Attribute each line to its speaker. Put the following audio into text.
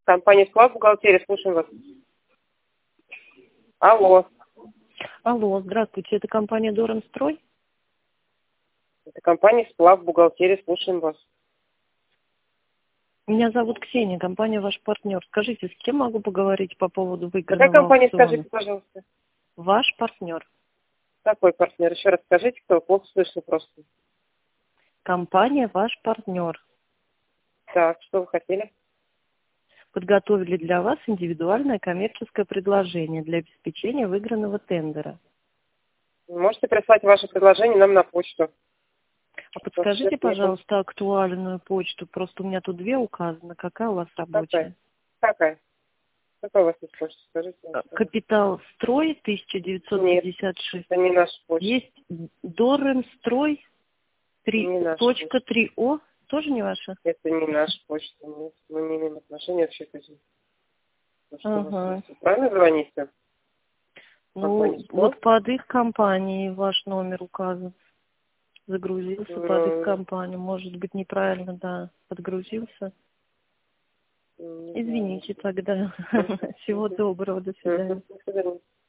Speaker 1: Компания «Сплав бухгалтерия», слушаем вас. Алло,
Speaker 2: Алло, здравствуйте, это компания Доремстрой?
Speaker 1: это компания «Сплав бухгалтерия», слушаем вас.
Speaker 2: Меня зовут Ксения, компания ваш партнер. Скажите, с кем могу поговорить по поводу
Speaker 1: Какая
Speaker 2: выигранного
Speaker 1: компания,
Speaker 2: аукциона?
Speaker 1: скажите, пожалуйста?
Speaker 2: Ваш партнер.
Speaker 1: Какой партнер? Еще раз скажите, кто плохо слышно просто.
Speaker 2: Компания ваш партнер.
Speaker 1: Так, что вы хотели?
Speaker 2: Подготовили для вас индивидуальное коммерческое предложение для обеспечения выигранного тендера.
Speaker 1: Можете прислать ваше предложение нам на почту.
Speaker 2: А подскажите, пожалуйста, актуальную почту. Просто у меня тут две указаны. Какая у вас рабочая?
Speaker 1: Какая? Какая у вас есть почта? Скажите.
Speaker 2: Капитал Строй
Speaker 1: Нет,
Speaker 2: 1956.
Speaker 1: это не наша почта.
Speaker 2: Есть Доремстрой
Speaker 1: Не наша почта.
Speaker 2: 3.3О. Тоже не ваша?
Speaker 1: Это не наша почта. Нет, мы не имеем отношения вообще к этим.
Speaker 2: Ага.
Speaker 1: Вы правильно звоните?
Speaker 2: Ну, вот под их компанией ваш номер указан. Загрузился под их компанию. Может быть, неправильно, да, подгрузился. Извините тогда. Всего доброго, до свидания.
Speaker 1: До свидания.